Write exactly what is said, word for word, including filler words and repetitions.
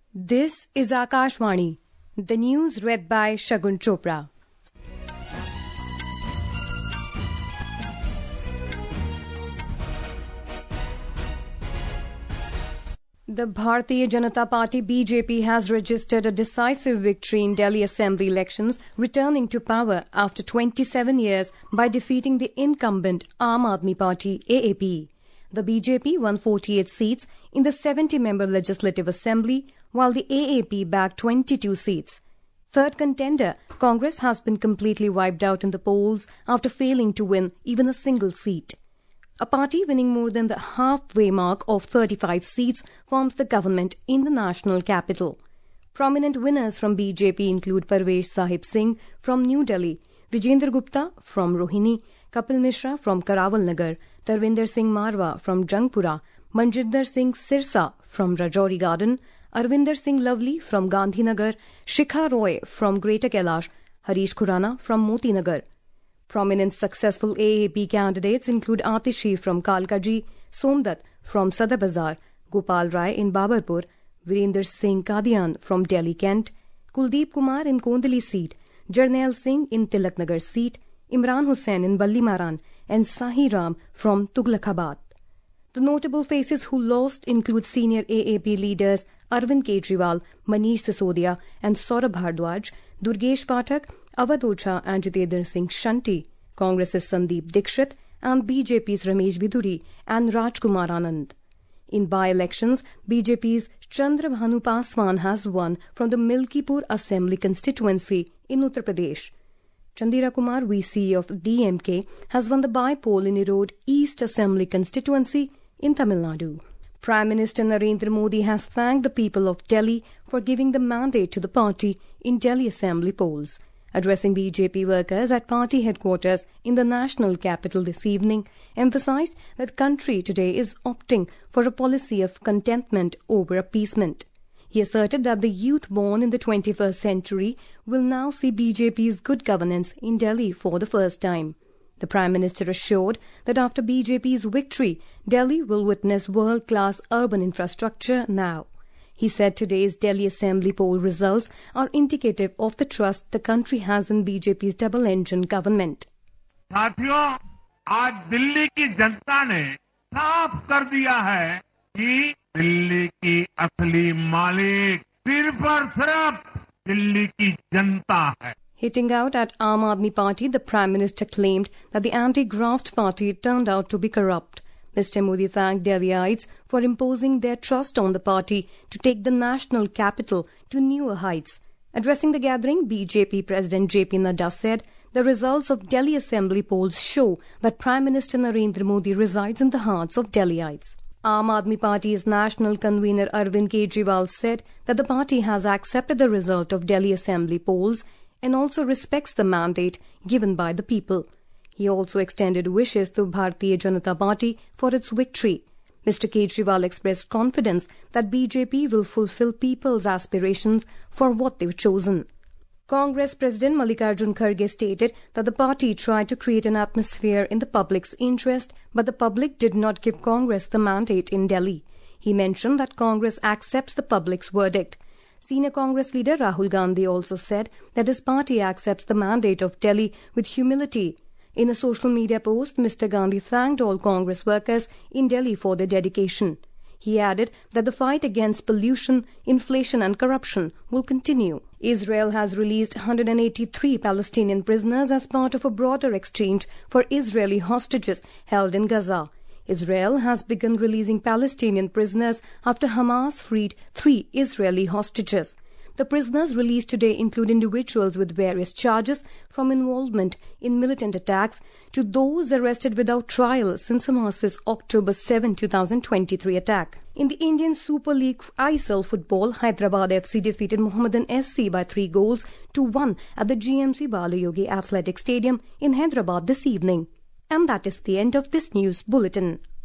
This is Akashvani, the news read by Shagun Chopra. The Bharatiya Janata Party B J P has registered a decisive victory in Delhi Assembly elections, returning to power after twenty-seven years by defeating the incumbent Aam Aadmi Party A A P. The B J P won forty-eight seats in the seventy-member Legislative Assembly, while the A A P bagged twenty-two seats. Third contender, Congress has been completely wiped out in the polls after failing to win even a single seat. A party winning more than the halfway mark of thirty-five seats forms the government in the national capital. Prominent winners from B J P include Parvesh Sahib Singh from New Delhi, Vijender Gupta from Rohini, Kapil Mishra from Karawal Nagar, Tarvinder Singh Marwa from Jangpura, Manjinder Singh Sirsa from Rajouri Garden, Arvinder Singh Lovely from Gandhinagar, Shikha Roy from Greater Kailash, Harish Khurana from Moti Nagar. Prominent successful A A P candidates include Atishi from Kalkaji, Somdat from Sadar Bazar, Gopal Rai in Babarpur, Virender Singh Kadian from Delhi Kent, Kuldeep Kumar in Kondali seat, Jarnail Singh in Tilaknagar seat, Imran Hussain in Balli Maran, and Sahi Ram from Tughlakabad. The notable faces who lost include senior A A P leaders Arvind Kejriwal, Manish Sisodia, and Saurabh Bhardwaj, Durgesh Pathak, Awadh Ocha and Jitendra Singh Shanti, Congress's Sandeep Dikshit, and B J P's Ramesh Biduri and Rajkumar Anand. In by-elections, B J P's Chandrabhanu Paswan has won from the Milkipur Assembly constituency in Uttar Pradesh. Chandira Kumar, V C of D M K, has won the by-poll in Erode East Assembly constituency in Tamil Nadu. Prime Minister Narendra Modi has thanked the people of Delhi for giving the mandate to the party in Delhi Assembly polls. Addressing B J P workers at party headquarters in the national capital this evening, emphasized that country today is opting for a policy of contentment over appeasement. He asserted that the youth born in the twenty-first century will now see B J P's good governance in Delhi for the first time. The Prime Minister assured that after B J P's victory, Delhi will witness world-class urban infrastructure now. He said today's Delhi Assembly poll results are indicative of the trust the country has in B J P's double-engine government. साथियों, आज दिल्ली की जनता ने साफ कर दिया है कि दिल्ली की असली मालिक सिर्फ और सिर्फ दिल्ली की जनता है. Hitting out at Aam Aadmi Party, the Prime Minister claimed that the anti-graft party turned out to be corrupt. Mister Modi thanked Delhiites for imposing their trust on the party to take the national capital to newer heights. Addressing the gathering, B J P President J P Nadda said the results of Delhi Assembly polls show that Prime Minister Narendra Modi resides in the hearts of Delhiites. Aam Aadmi Party's national convener Arvind Kejriwal said that the party has accepted the result of Delhi Assembly polls and also respects the mandate given by the people. He also extended wishes to Bharatiya Janata Party for its victory. Mister Kejriwal expressed confidence that B J P will fulfill people's aspirations for what they've chosen. Congress President Mallikarjun Kharge stated that the party tried to create an atmosphere in the public's interest, but the public did not give Congress the mandate in Delhi. He mentioned that Congress accepts the public's verdict. Senior Congress leader Rahul Gandhi also said that his party accepts the mandate of Delhi with humility. In a social media post, Mister Gandhi thanked all Congress workers in Delhi for their dedication. He added that the fight against pollution, inflation and corruption will continue. Israel has released one hundred eighty-three Palestinian prisoners as part of a broader exchange for Israeli hostages held in Gaza. Israel has begun releasing Palestinian prisoners after Hamas freed three Israeli hostages. The prisoners released today include individuals with various charges, from involvement in militant attacks to those arrested without trial since Hamas's October seventh, twenty twenty-three attack. In the Indian Super League I S L football, Hyderabad F C defeated Mohammedan S C by three goals to one at the G M C Balayogi Athletic Stadium in Hyderabad this evening. And that is the end of this news bulletin.